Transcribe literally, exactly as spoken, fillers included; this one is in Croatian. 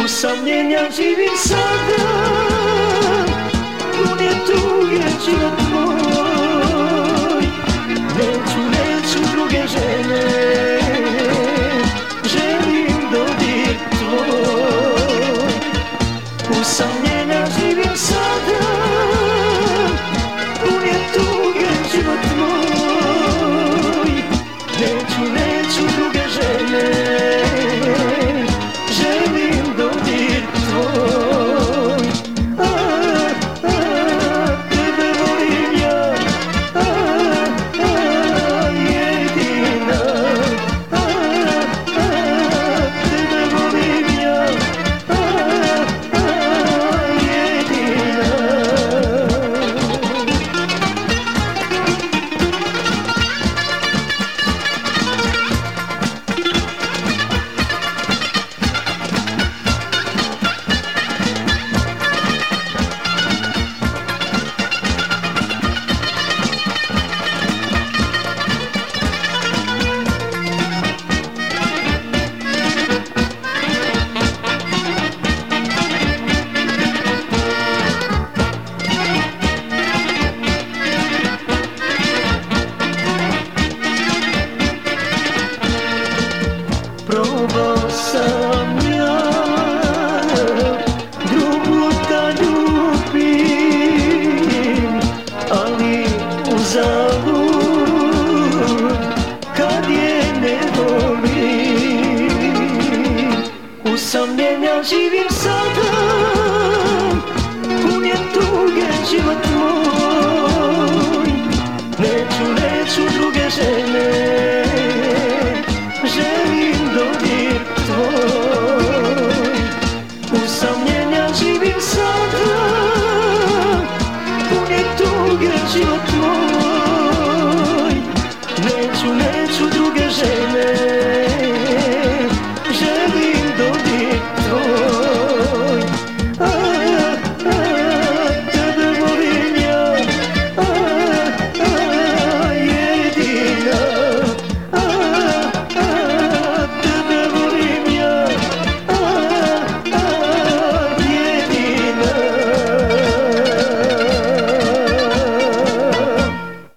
Usamljenja živim sada, pun je tuge život moj. Neću, neću druge žene, želim dodir tvoj. Usamljenja živim sada, pun je tuge život moj. Neću, neću druge žene, želim dodir tvoj. A, a, tebe volim ja, a, a, jedina. A, a, tebe volim ja, a, a, jedina. Probao sam ja drugu da ljubim, ali uzalud kad je ne volim. Usamljenja živim sada, pun je tuge život moj. Neću, neću druge žene,